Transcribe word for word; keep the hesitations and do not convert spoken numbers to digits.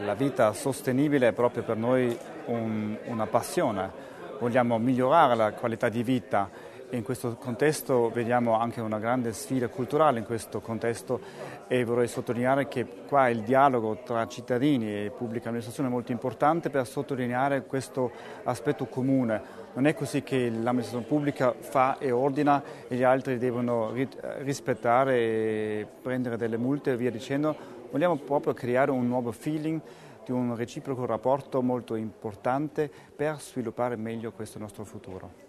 la vita sostenibile è proprio per noi un, una passione. Vogliamo migliorare la qualità di vita e in questo contesto vediamo anche una grande sfida culturale in questo contesto e vorrei sottolineare che qua il dialogo tra cittadini e pubblica amministrazione è molto importante per sottolineare questo aspetto comune. Non è così che l'amministrazione pubblica fa e ordina e gli altri devono rispettare e prendere delle multe e via dicendo. Vogliamo proprio creare un nuovo feeling di un reciproco rapporto molto importante per sviluppare meglio questo nostro futuro.